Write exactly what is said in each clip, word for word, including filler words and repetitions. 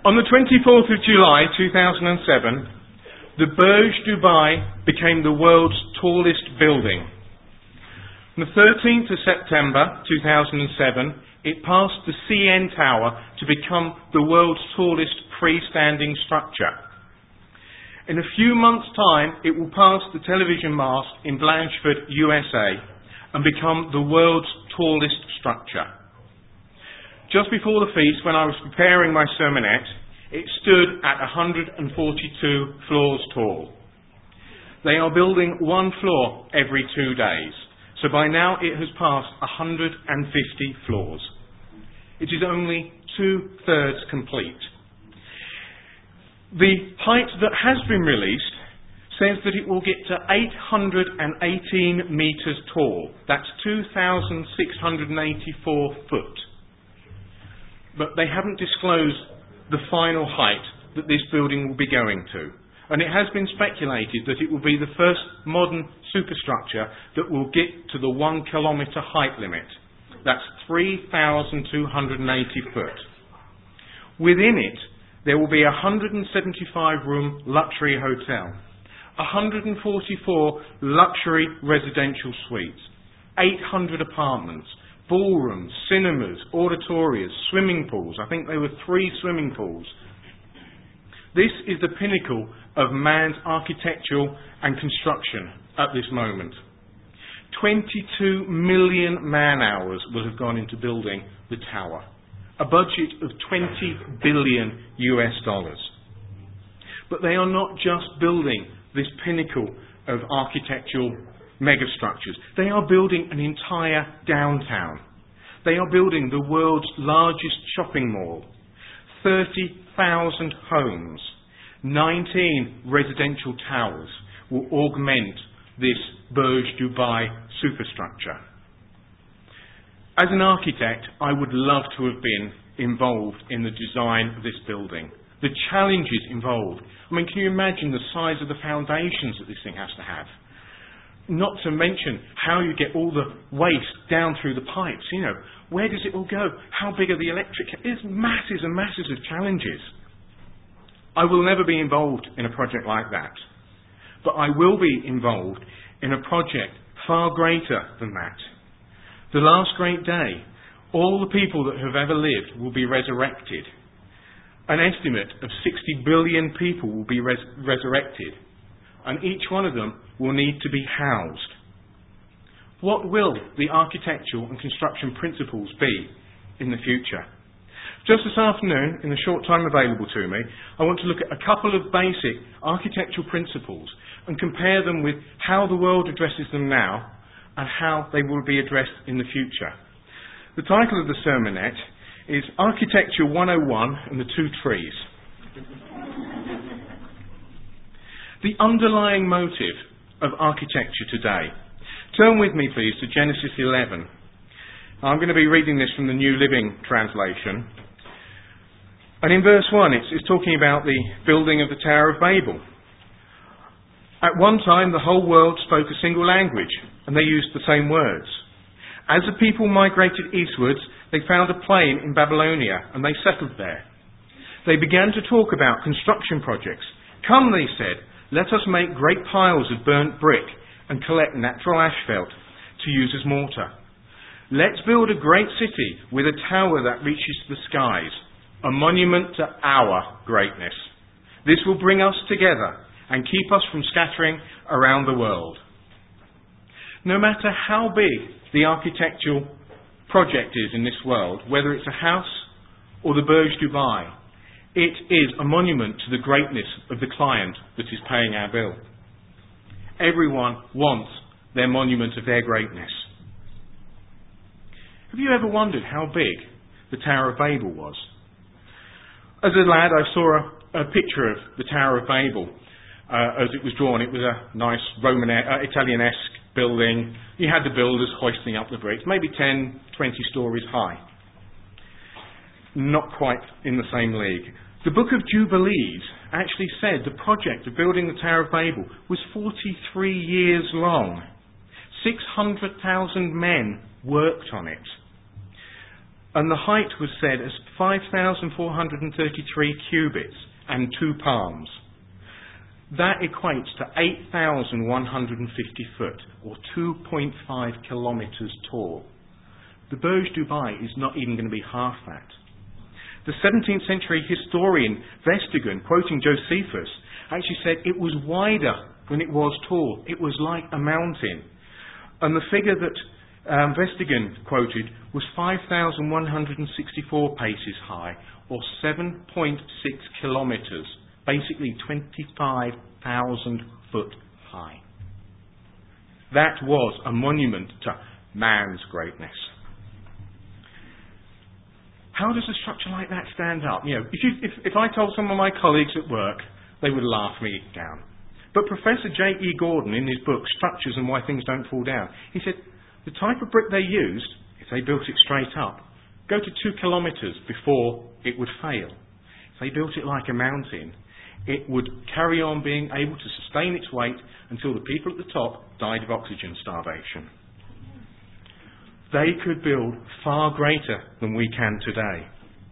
On the twenty-fourth of July two thousand seven, the Burj Dubai became the world's tallest building. On the thirteenth of September two thousand seven, it passed the C N Tower to become the world's tallest freestanding structure. In a few months' time, it will pass the television mast in Blanchford, U S A, and become the world's tallest structure. Just before the feast, when I was preparing my sermonette, it stood at one hundred forty-two floors tall. They are building one floor every two days, so by now it has passed one hundred fifty floors. It is only two-thirds complete. The height that has been released says that it will get to eight hundred eighteen metres tall. That's two thousand six hundred eighty-four foot. But they haven't disclosed the final height that this building will be going to. And it has been speculated that it will be the first modern superstructure that will get to the one kilometre height limit. That's three thousand two hundred eighty foot. Within it, there will be a one hundred seventy-five room luxury hotel, one hundred forty-four luxury residential suites, eight hundred apartments, ballrooms, cinemas, auditoriums, swimming pools. I think there were three swimming pools. This is the pinnacle of man's architectural and construction at this moment. twenty-two million man-hours will have gone into building the tower. A budget of twenty billion U S dollars. But they are not just building this pinnacle of architectural megastructures. They are building an entire downtown. They are building the world's largest shopping mall, thirty thousand homes, nineteen residential towers will augment this Burj Dubai superstructure. As an architect, I would love to have been involved in the design of this building. The challenges involved. I mean, can you imagine the size of the foundations that this thing has to have? Not to mention how you get all the waste down through the pipes. You know, where does it all go? How big are the electric? There's masses and masses of challenges. I will never be involved in a project like that. But I will be involved in a project far greater than that. The last great day, all the people that have ever lived will be resurrected. An estimate of sixty billion people will be res- resurrected. And each one of them will need to be housed. What will the architectural and construction principles be in the future? Just this afternoon, in the short time available to me, I want to look at a couple of basic architectural principles and compare them with how the world addresses them now and how they will be addressed in the future. The title of the sermonette is Architecture one oh one and the Two Trees. The underlying motive of architecture today. Turn with me, please, to Genesis eleven. I'm going to be reading this from the New Living Translation. And in verse one, it's, it's talking about the building of the Tower of Babel. At one time, the whole world spoke a single language, and they used the same words. As the people migrated eastwards, they found a plain in Babylonia, and they settled there. They began to talk about construction projects. Come, they said, let us make great piles of burnt brick and collect natural asphalt to use as mortar. Let's build a great city with a tower that reaches the skies, a monument to our greatness. This will bring us together and keep us from scattering around the world. No matter how big the architectural project is in this world, whether it's a house or the Burj Dubai, it is a monument to the greatness of the client that is paying our bill. Everyone wants their monument of their greatness. Have you ever wondered how big the Tower of Babel was? As a lad, I saw a, a picture of the Tower of Babel uh, as it was drawn. It was a nice Roman, uh, Italianesque building. You had the builders hoisting up the bricks, maybe ten, twenty stories high. Not quite in the same league. The book of Jubilees actually said the project of building the Tower of Babel was forty-three years long. six hundred thousand men worked on it. And the height was said as five thousand four hundred thirty-three cubits and two palms. That equates to eight thousand one hundred fifty foot, or two point five kilometres tall. The Burj Dubai is not even going to be half that. The seventeenth century historian Vestigan, quoting Josephus, actually said it was wider than it was tall. It was like a mountain. And the figure that um, Vestigan quoted was five thousand one hundred sixty-four paces high, or seven point six kilometres, basically twenty-five thousand foot high. That was a monument to man's greatness. How does a structure like that stand up? You know, if, you, if, if I told some of my colleagues at work, they would laugh me down. But Professor J E Gordon, in his book Structures and Why Things Don't Fall Down, he said the type of brick they used, if they built it straight up, go to two kilometres before it would fail. If they built it like a mountain, it would carry on being able to sustain its weight until the people at the top died of oxygen starvation. They could build far greater than we can today.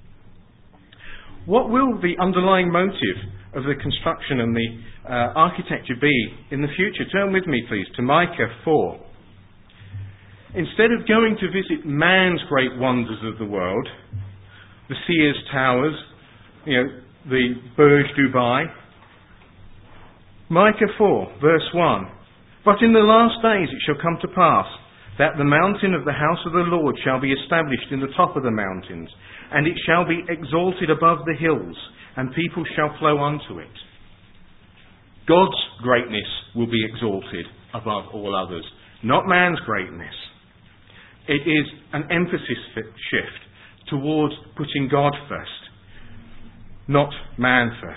What will the underlying motive of the construction and the uh, architecture be in the future? Turn with me, please, to Micah four. Instead of going to visit man's great wonders of the world, the Sears Towers, you know, the Burj Dubai, Micah four, verse one. But in the last days it shall come to pass that the mountain of the house of the Lord shall be established in the top of the mountains, and it shall be exalted above the hills, and people shall flow unto it. God's greatness will be exalted above all others, not man's greatness. It is an emphasis shift towards putting God first, not man first.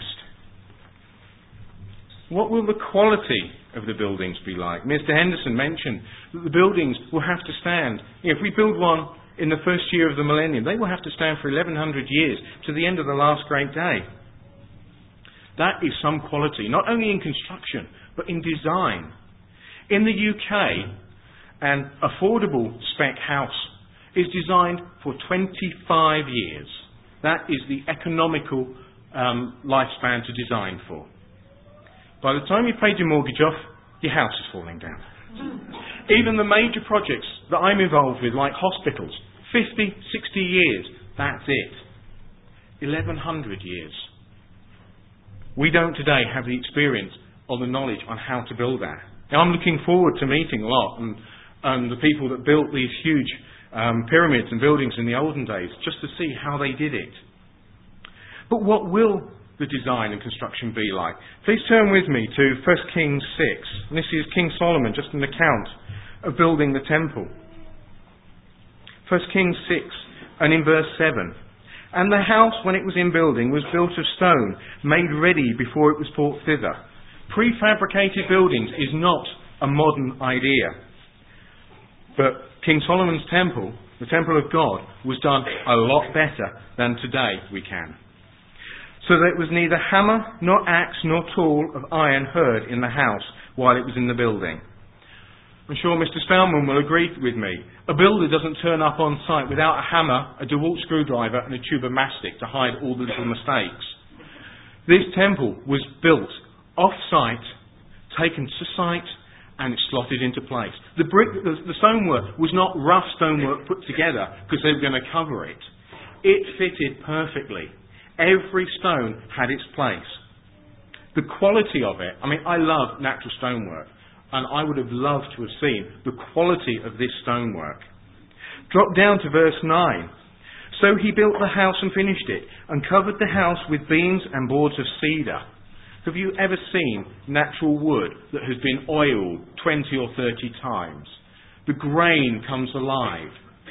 What will the quality of the buildings be like? Mister Henderson mentioned that the buildings will have to stand. You know, if we build one in the first year of the millennium, they will have to stand for eleven hundred years, to the end of the last great day. That is some quality, not only in construction, but in design. In the U K, an affordable spec house is designed for twenty-five years. That is the economical um, lifespan to design for. By the time you've paid your mortgage off, your house is falling down. Even the major projects that I'm involved with, like hospitals, fifty, sixty years, that's it. eleven hundred years. We don't today have the experience or the knowledge on how to build that. Now, I'm looking forward to meeting a lot and, and the people that built these huge um, pyramids and buildings in the olden days, just to see how they did it. But what will the design and construction be like? Please turn with me to First Kings six. And this is King Solomon, just an account of building the temple. First Kings six, and in verse seven. And the house, when it was in building, was built of stone, made ready before it was brought thither. Prefabricated buildings is not a modern idea. But King Solomon's temple, the temple of God, was done a lot better than today we can. So that it was neither hammer, nor axe, nor tool of iron heard in the house while it was in the building. I'm sure Mister Spellman will agree with me. A builder doesn't turn up on site without a hammer, a DeWalt screwdriver and a tube of mastic to hide all the little mistakes. This temple was built off-site, taken to site, and it's slotted into place. The brick, the, the stonework was not rough stonework put together because they were going to cover it. It fitted perfectly. Every stone had its place. The quality of it, I mean, I love natural stonework, and I would have loved to have seen the quality of this stonework. Drop down to verse nine. So he built the house and finished it, and covered the house with beams and boards of cedar. Have you ever seen natural wood that has been oiled twenty or thirty times? The grain comes alive.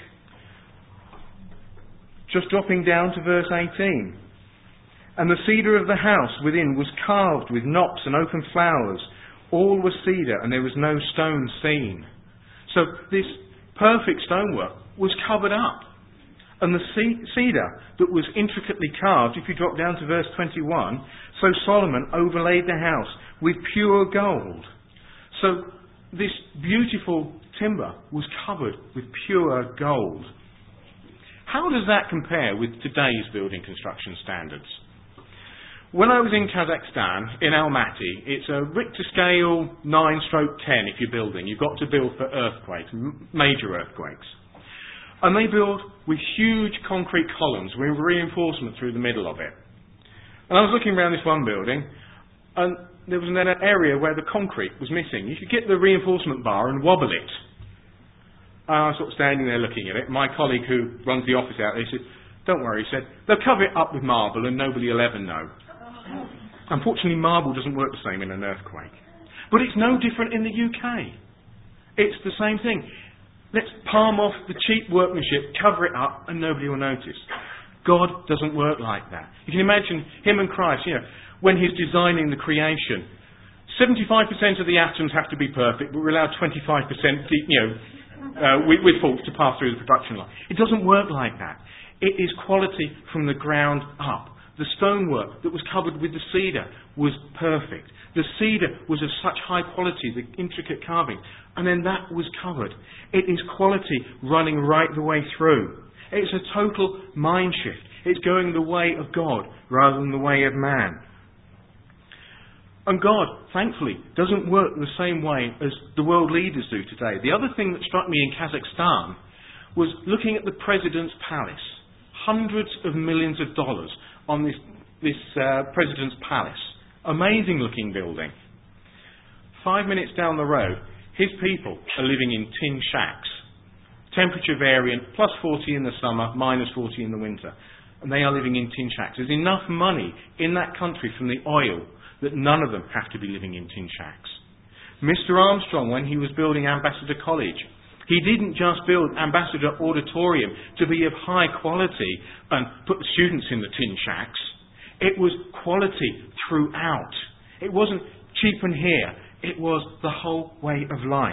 Just dropping down to verse eighteen. And the cedar of the house within was carved with knops and open flowers. All was cedar, and there was no stone seen. So this perfect stonework was covered up. And the cedar that was intricately carved, if you drop down to verse twenty-one, so Solomon overlaid the house with pure gold. So this beautiful timber was covered with pure gold. How does that compare with today's building construction standards? When I was in Kazakhstan, in Almaty, it's a Richter scale nine stroke ten if you're building. You've got to build for earthquakes, m- major earthquakes. And they build with huge concrete columns with reinforcement through the middle of it. And I was looking around this one building, and there was an area where the concrete was missing. You could get the reinforcement bar and wobble it. And I was sort of standing there looking at it. My colleague who runs the office out there said, "Don't worry," he said, "they'll cover it up with marble and nobody will ever know." Unfortunately, marble doesn't work the same in an earthquake. But it's no different in the U K. It's the same thing. Let's palm off the cheap workmanship, cover it up, and nobody will notice. God doesn't work like that. You can imagine him and Christ, you know, when he's designing the creation, seventy-five percent of the atoms have to be perfect, but we're allowed twenty-five percent, you know, uh, with, with faults to pass through the production line. It doesn't work like that. It is quality from the ground up. The stonework that was covered with the cedar was perfect. The cedar was of such high quality, the intricate carving, and then that was covered. It is quality running right the way through. It's a total mind shift. It's going the way of God rather than the way of man. And God, thankfully, doesn't work the same way as the world leaders do today. The other thing that struck me in Kazakhstan was looking at the president's palace. Hundreds of millions of dollars on this, this uh, president's palace. Amazing looking building. Five minutes down the road, his people are living in tin shacks. Temperature variant, plus forty in the summer, minus forty in the winter. And they are living in tin shacks. There's enough money in that country from the oil that none of them have to be living in tin shacks. Mister Armstrong, when he was building Ambassador College, he didn't just build Ambassador Auditorium to be of high quality and put the students in the tin shacks. It was quality throughout. It wasn't cheap and here. It was the whole way of life.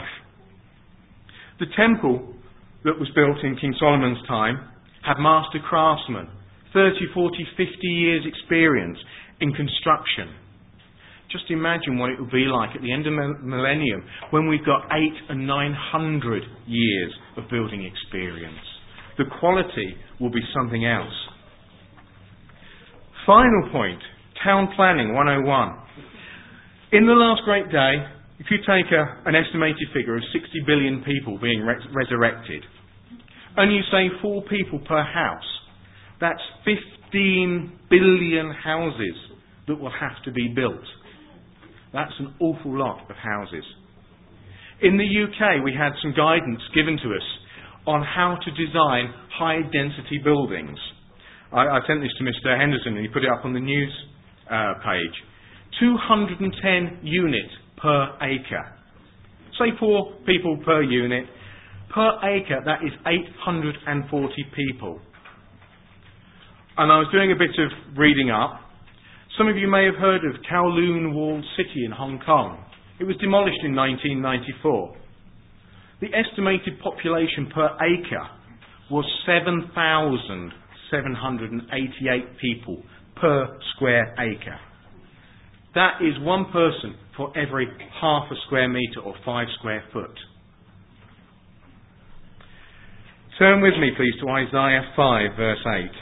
The temple that was built in King Solomon's time had master craftsmen, thirty, forty, fifty years experience in construction. Just imagine what it will be like at the end of the millennium when we've got eight and nine hundred years of building experience. The quality will be something else. Final point, Town Planning one oh one. In the last great day, if you take a, an estimated figure of sixty billion people being re- resurrected, and you say four people per house, that's fifteen billion houses that will have to be built. That's an awful lot of houses. In the U K, we had some guidance given to us on how to design high-density buildings. I, I sent this to Mister Henderson and he put it up on the news uh, page. two hundred ten units per acre. Say four people per unit. Per acre, that is eight hundred forty people. And I was doing a bit of reading up. Some of you may have heard of Kowloon Walled City in Hong Kong. It was demolished in nineteen ninety-four. The estimated population per acre was seven thousand seven hundred eighty-eight people per square acre. That is one person for every half a square metre or five square foot. Turn with me, please, to Isaiah five, verse eight.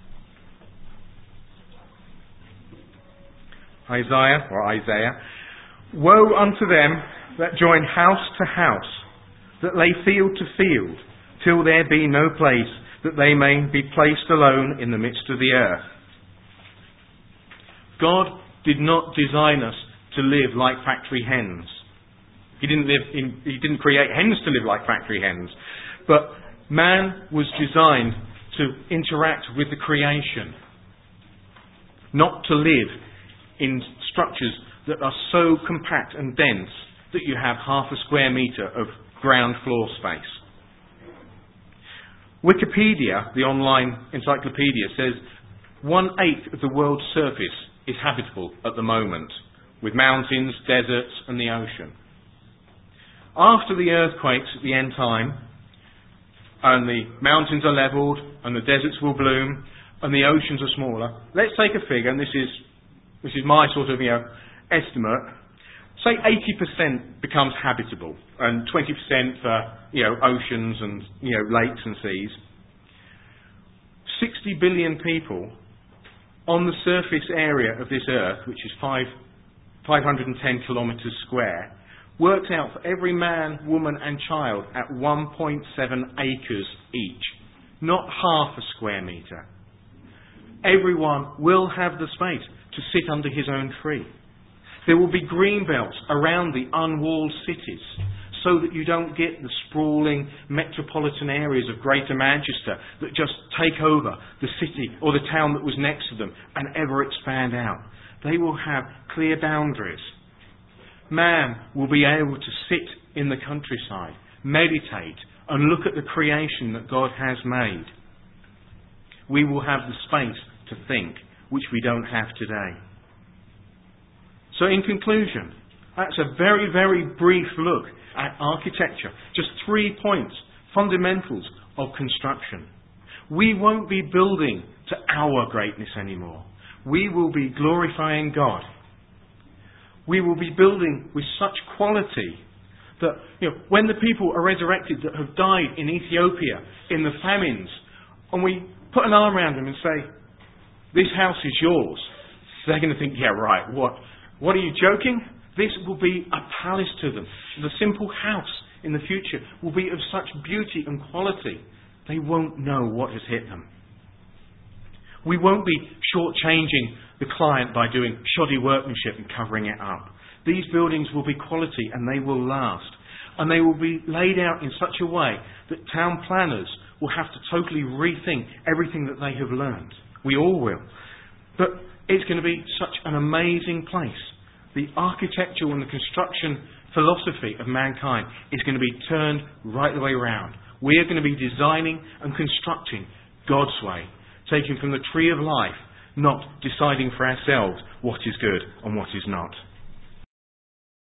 Isaiah, or Isaiah, woe unto them that join house to house, that lay field to field, till there be no place, that they may be placed alone in the midst of the earth. God did not design us to live like factory hens. He didn't live in, He didn't create hens to live like factory hens. But man was designed to interact with the creation, not to live in structures that are so compact and dense that you have half a square metre of ground floor space. Wikipedia, the online encyclopedia, says one-eighth of the world's surface is habitable at the moment, with mountains, deserts and the ocean. After the earthquakes at the end time, and the mountains are levelled, and the deserts will bloom, and the oceans are smaller, let's take a figure, and this is This is my sort of, you know, estimate. Say eighty percent becomes habitable and twenty percent for, you know, oceans and, you know, lakes and seas. sixty billion people on the surface area of this earth, which is five, five hundred ten kilometres square, works out for every man, woman and child at one point seven acres each, not half a square metre. Everyone will have the space to sit under his own tree. There will be green belts around the unwalled cities so that you don't get the sprawling metropolitan areas of Greater Manchester that just take over the city or the town that was next to them and ever expand out. They will have clear boundaries. Man will be able to sit in the countryside, meditate, and look at the creation that God has made. We will have the space to think, which we don't have today. So in conclusion, that's a very, very brief look at architecture. Just three points, fundamentals of construction. We won't be building to our greatness anymore. We will be glorifying God. We will be building with such quality that, you know, when the people are resurrected that have died in Ethiopia in the famines, and we put an arm around them and say, this house is yours, they're going to think, yeah, right, what? What are you joking? This will be a palace to them. The simple house in the future will be of such beauty and quality, they won't know what has hit them. We won't be shortchanging the client by doing shoddy workmanship and covering it up. These buildings will be quality and they will last. And they will be laid out in such a way that town planners will have to totally rethink everything that they have learned. We all will. But it's going to be such an amazing place. The architectural and the construction philosophy of mankind is going to be turned right the way around. We are going to be designing and constructing God's way, taken from the tree of life, not deciding for ourselves what is good and what is not.